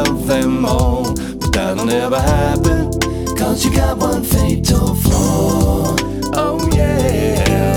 love them all. But that'll never happen, 'cause you got one fatal flaw. Oh yeah.